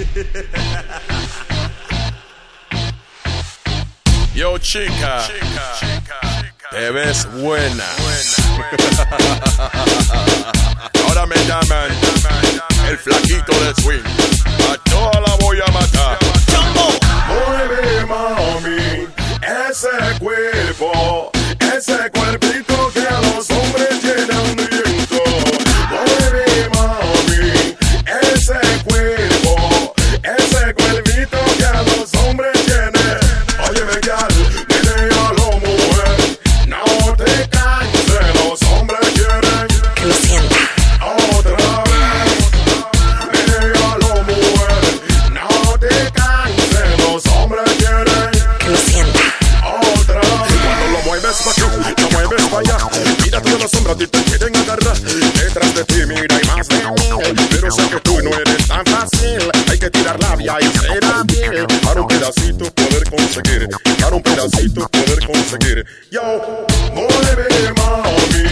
Yo, chica, te ves buena. Ahora me llaman el flaquito de swing. A toda la voy a matar. Mueve, mami, ese cuerpo, ese cuerpito que a los hombres llena hambriento. Mueve, mami, ese cuerpo, ese cuerpito que a los hombres llena. Óyeme, gal, menéalo, mujer, no te canses, los hombres quieren que lo sienta. otra vez. Menéalo, mujer, no te canses, los hombres quieren Que lo sienta. otra vez. Cuando lo mueves pa' aquí, lo mueves pa' allá, mira todas las sombras y te quieren agarrar. Detrás de ti mira hay más de mí, pero sé que tú no eres tan fácil. Hay que tirar labia y ser hábil para un pedacito poder conseguir, para un pedacito poder conseguir. Yo, mueve, mami,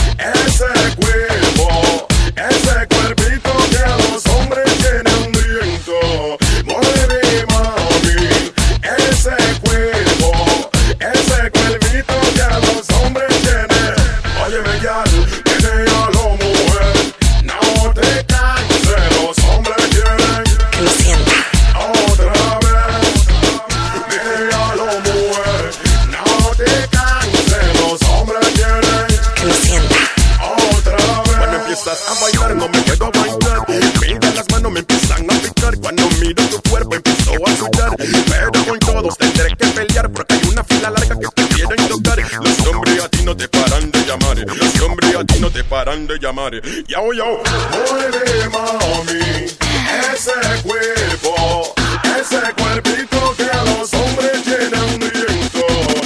ese cuerpo, ese cuerpito que a los hombres tiene hambriento. Mueve, mami, ese cuerpo, ese cuerpito que a los hombres tiene. Óyeme, gal, menéalo, mujer, no te canses, los hombres quieren Que lo sienta. otra vez. Menéalo, mujer, no te canses, los hombres quieren Que lo sienta. otra vez. Cuando empiezas a bailar no me quedo a bailar. Mira las manos me empiezan a picar. Cuando miro tu cuerpo empiezo a sudar. Pero con todos tendré que pelear porque hay una fila larga que te quieren tocar. Los hombres a ti no te paran de llamar. Los hombres a ti no te paran de llamar. Yo, yo. Mueve, mami, ese cuerpo, ese cuerpito que a los hombres llena hambriento.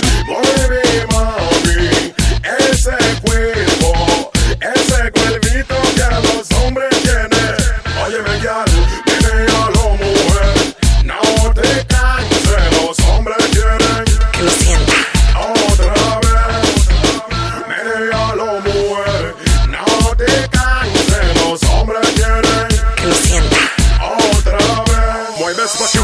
Mueve, mami, ese cuerpo, ese cuerpito que a los hombres tiene. Óyeme, gal, menéalo, mujer, no te canses, los hombres quieren Que lo sienta. otra vez. Menéalo, mujer, no te canses, los hombres quieren Que lo sienta. otra vez. Mueves pa'